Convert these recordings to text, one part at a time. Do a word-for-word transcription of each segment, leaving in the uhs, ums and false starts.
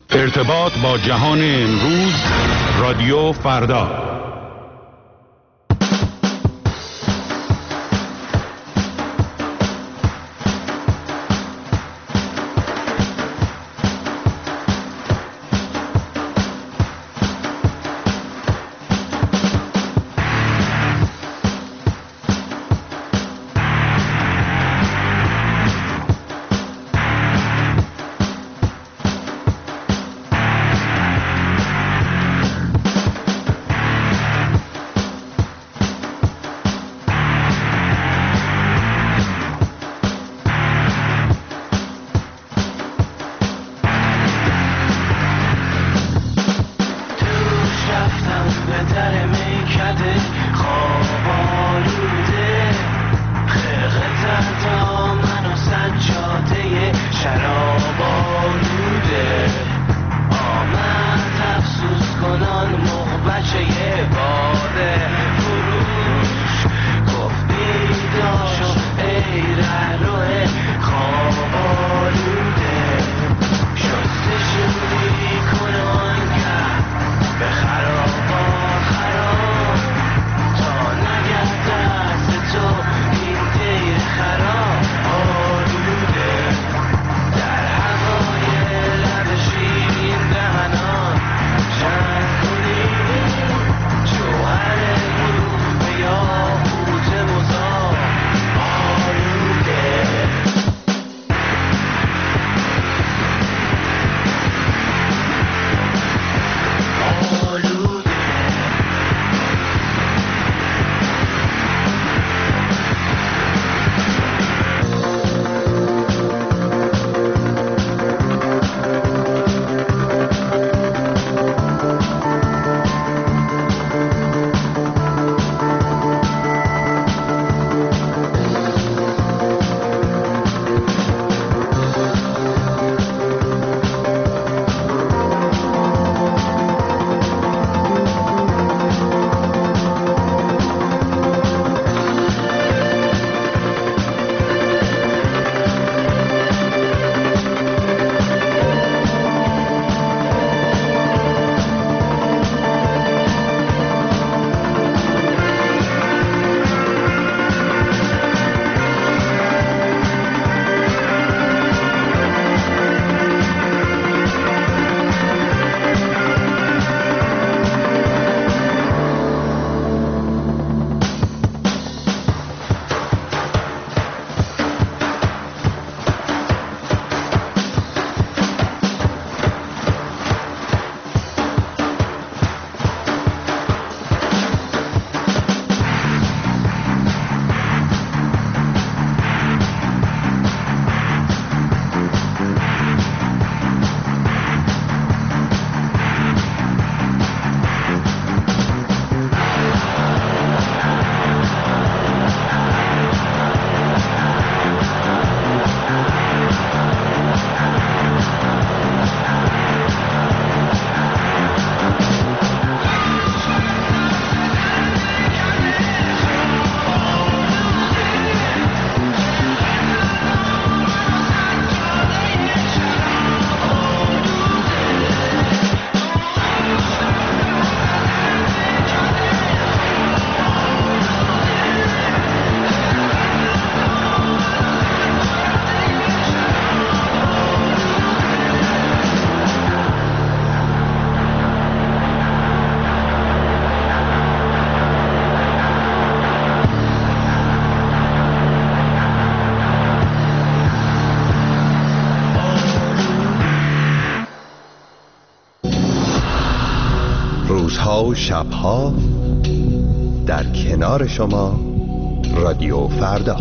ارتباط با جهان امروز، رادیو فردا. روزها و شبها در کنار شما، رادیو فردا.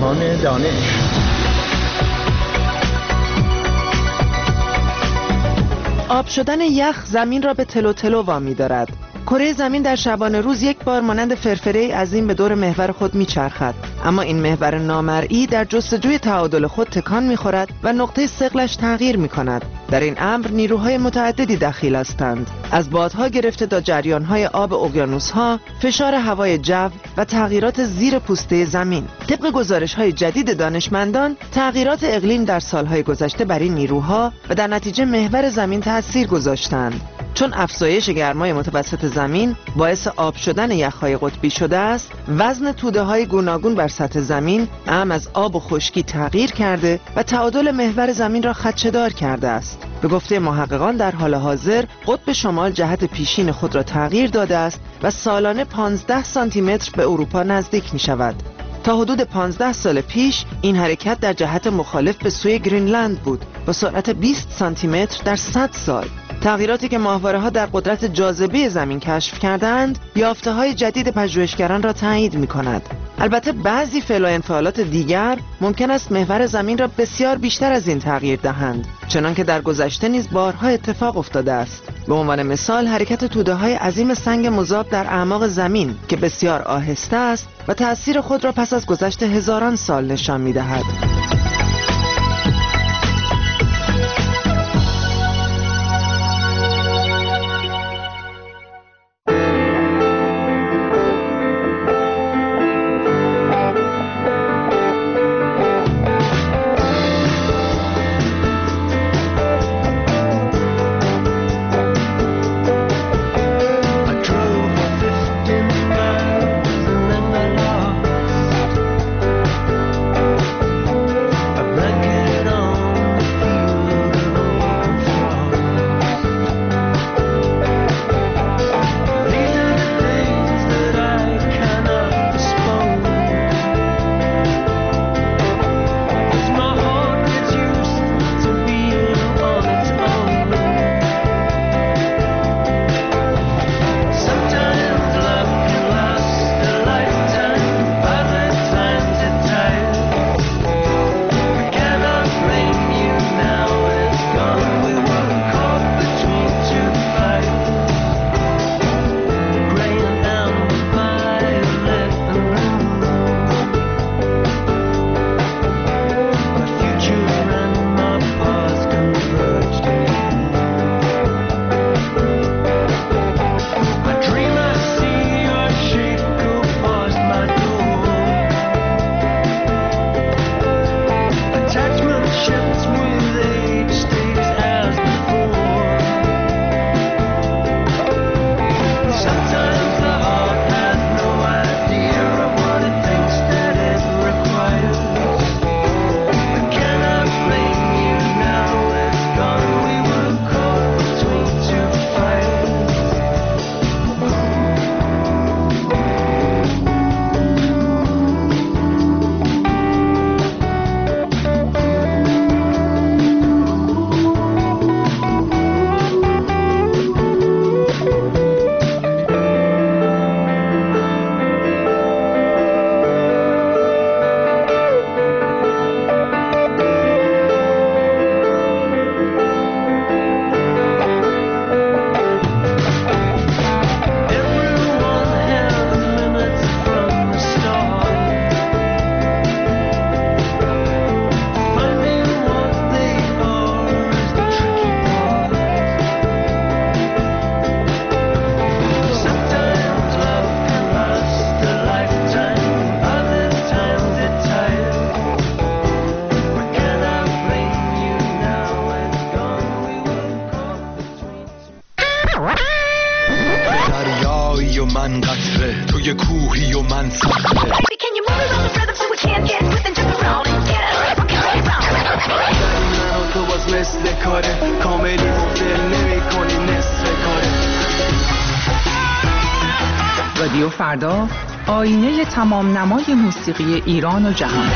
جهان دانش. آب شدن یخ زمین را به تلو تلو وامی دارد. کره زمین در شبانه روز یک بار مانند فرفره عظیم به دور محور خود میچرخد، اما این محور نامرئی در جستجوی تعادل خود تکان میخورد و نقطه ثقلش تغییر میکند. در این امر نیروهای متعددی دخیل هستند، از بادها گرفته تا جریانهای آب اقیانوس‌ها، فشار هوای جو و تغییرات زیر پوسته زمین. طبق گزارش‌های جدید دانشمندان، تغییرات اقلیم در سالهای گذشته بر این نیروها و در نتیجه محور زمین تأثیر گذاشتند. چون افزایش گرمای متوسط زمین باعث آب شدن یخ‌های قطبی شده است، وزن توده‌های گوناگون بر سطح زمین اعم از آب و خشکی تغییر کرده و تعادل محور زمین را خدشه‌دار کرده است. به گفته محققان در حال حاضر قطب شمال جهت پیشین خود را تغییر داده است و سالانه پانزده سانتی متر به اروپا نزدیک می شود. تا حدود پانزده سال پیش این حرکت در جهت مخالف به سوی گرینلند بود با سرعت بیست سانتی متر در صد سال. تغییراتی که ماهواره‌ها در قدرت جاذبه زمین کشف کردند، یافته‌های جدید پژوهشگران را تایید می‌کند. البته بعضی فعل و انفعالات دیگر ممکن است محور زمین را بسیار بیشتر از این تغییر دهند، چنانکه در گذشته نیز بارها اتفاق افتاده است. به عنوان مثال حرکت توده‌های عظیم سنگ مذاب در اعماق زمین که بسیار آهسته است و تأثیر خود را پس از گذشت هزاران سال نشان می‌دهد. من قطره توی کوهی و من صخره. تو باز مثل کاره کاملی مفل نمی کنی نصف کاره. رادیو فردا، آینه تمام نمای موسیقی ایران و جهان.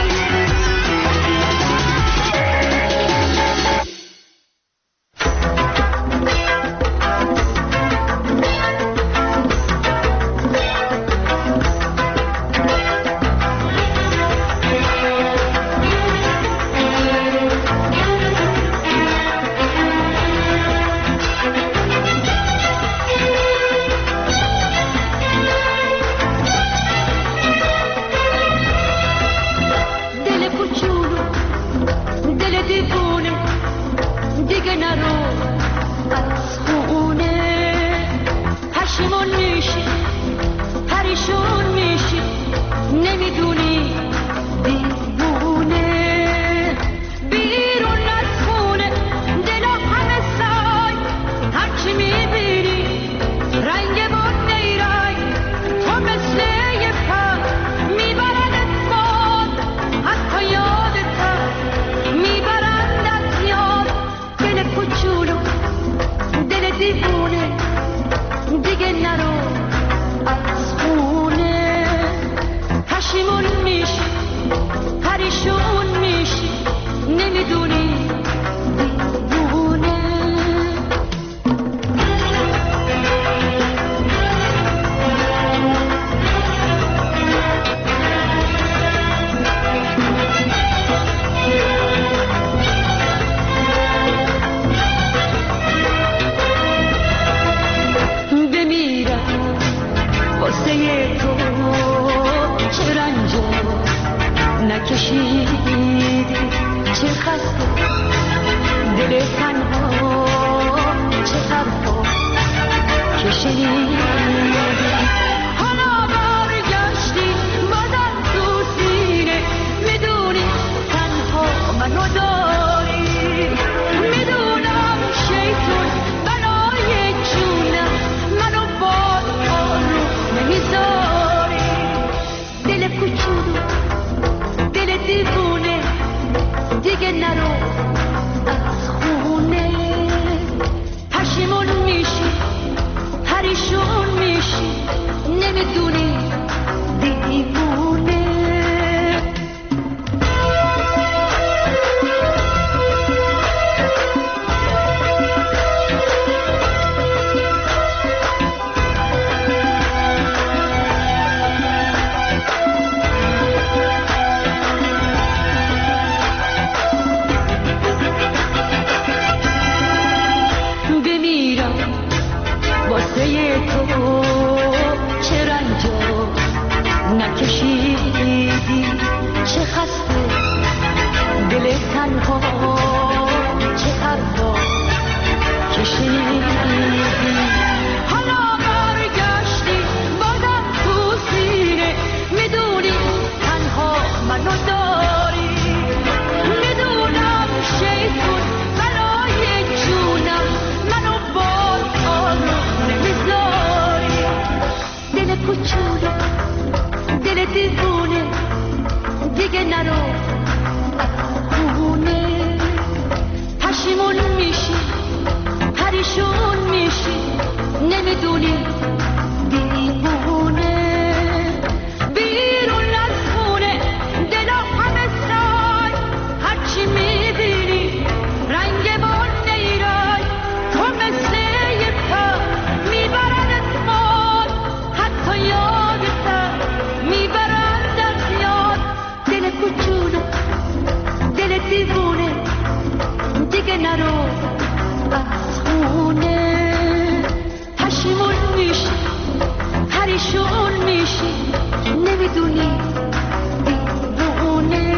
نرو از خونه، پشیمون میشی پریشون میشی نمیدونی دیوونه.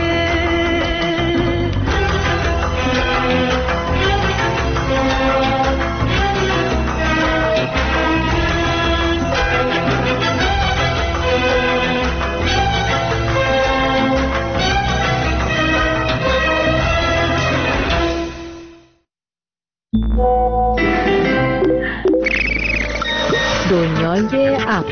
دنیای اپ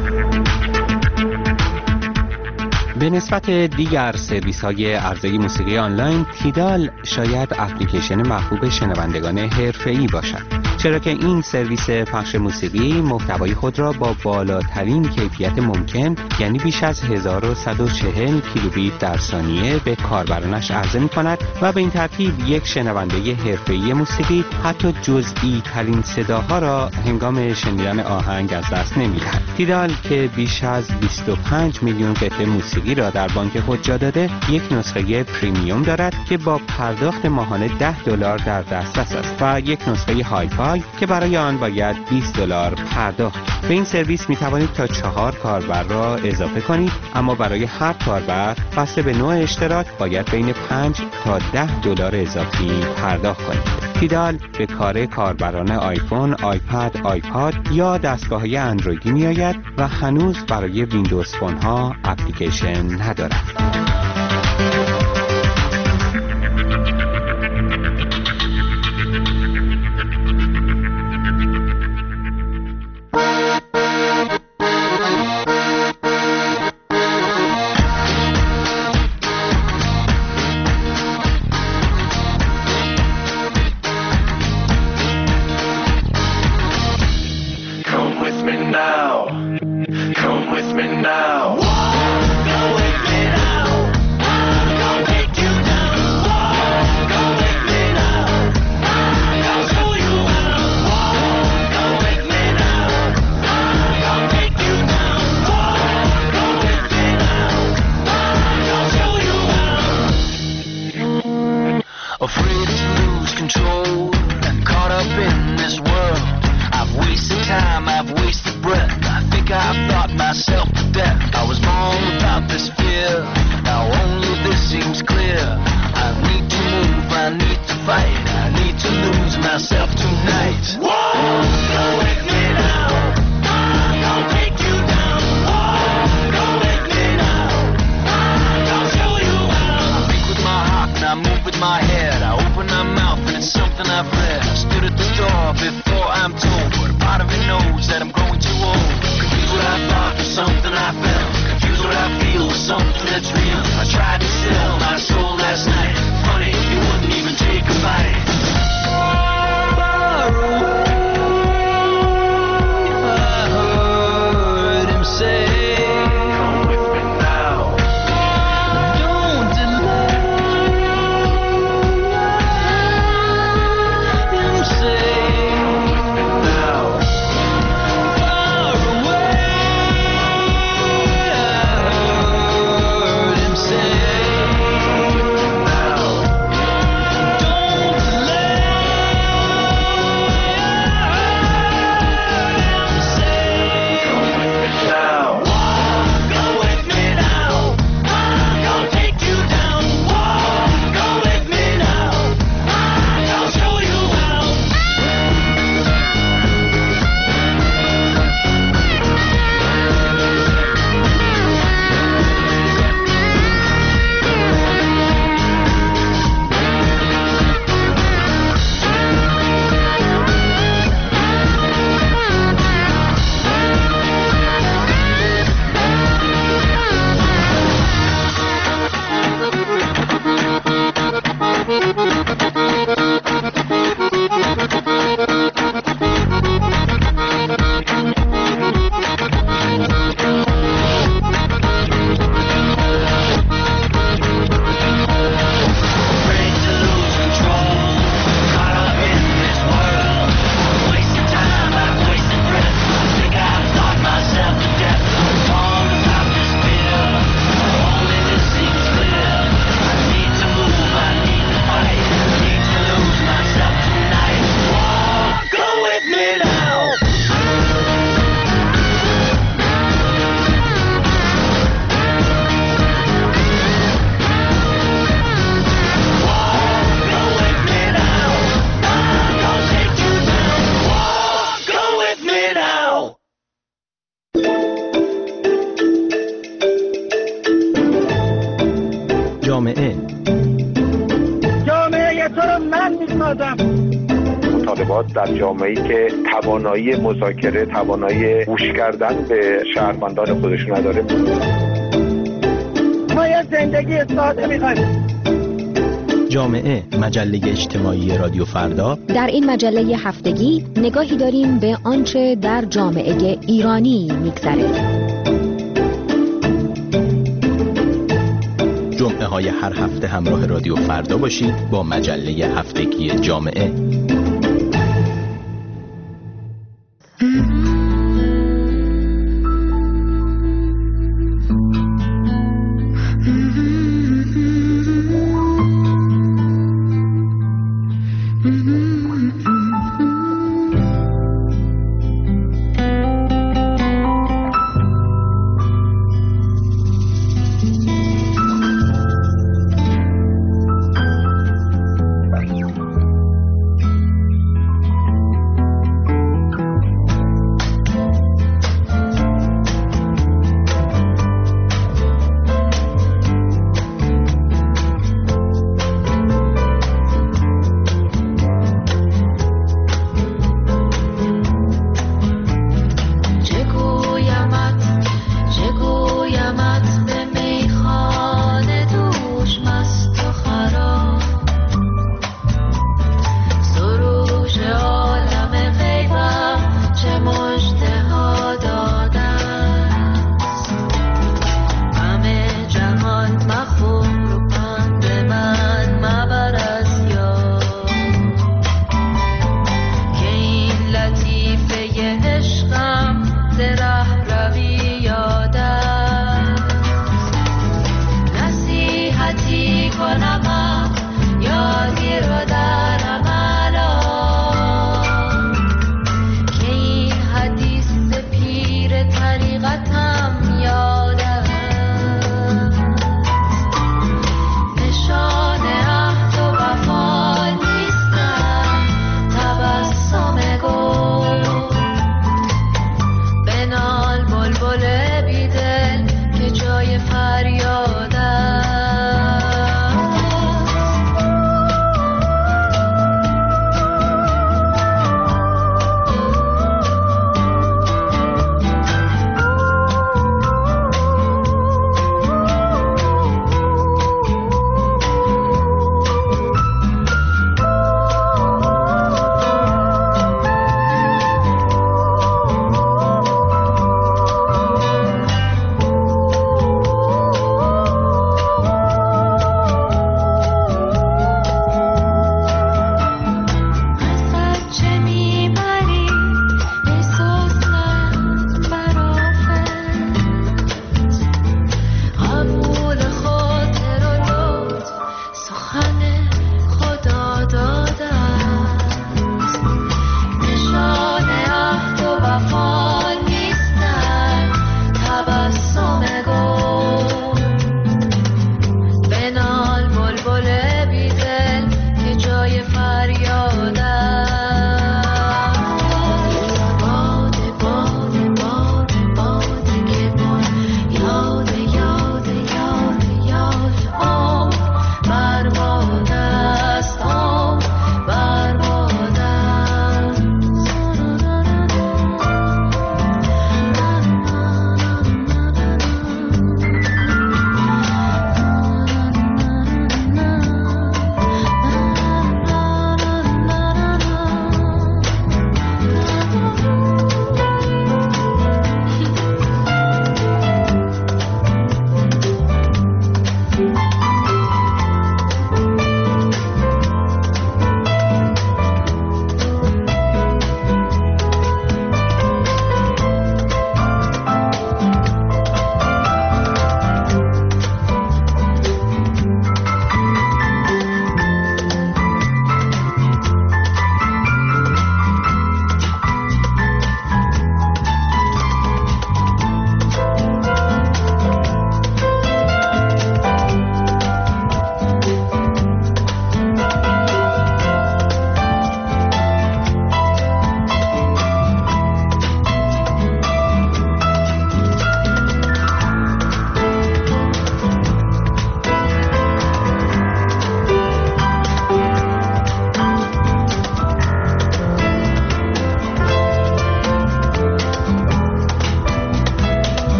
به نسبت دیگر سرویس های عرضه موسیقی آنلاین، تیدال شاید اپلیکیشن محبوب شنوندگان حرفه‌ای باشد، چرا که این سرویس پخش موسیقی محتوای خود را با بالاترین کیفیت ممکن، یعنی بیش از هزار و صد و چهل کیلوبیت در ثانیه به کاربرانش عرضه می کند و به این ترتیب یک شنونده حرفه‌ای موسیقی حتی جزئی ترین صداها را هنگام شنیدن آهنگ از دست نمی دهد. تیدال که بیش از بیست و پنج میلیون قطعه موسیقی را در بانک خود جا داده، یک نسخه پریمیوم دارد که با پرداخت ماهانه ده دلار در دسترس است و یک نسخه های فای که برای آن باید بیست دلار پرداخت. به این سرویس می توانید تا چهار کاربر را اضافه کنید، اما برای هر کاربر بسته به نوع اشتراک باید بین پنج تا ده دلار اضافی پرداخت کنید. تیدال به کار کاربران آیفون، آیپد، آیپاد یا دستگاه‌های اندرویدی می‌آید و هنوز برای ویندوز فون‌ها اپلیکیشن ندارد. آدم. مطالبات در جامعه‌ای که توانایی مذاکره، توانایی گوش کردن به شهروندان خودشون نداره. ما یه زندگی ساده می‌خوایم. جامعه، مجله اجتماعی رادیو فردا. در این مجله هفتگی نگاهی داریم به آنچه در جامعه ایرانی می‌گذره. جمعه های هر هفته همراه رادیو فردا باشید با مجله هفتگی جامعه.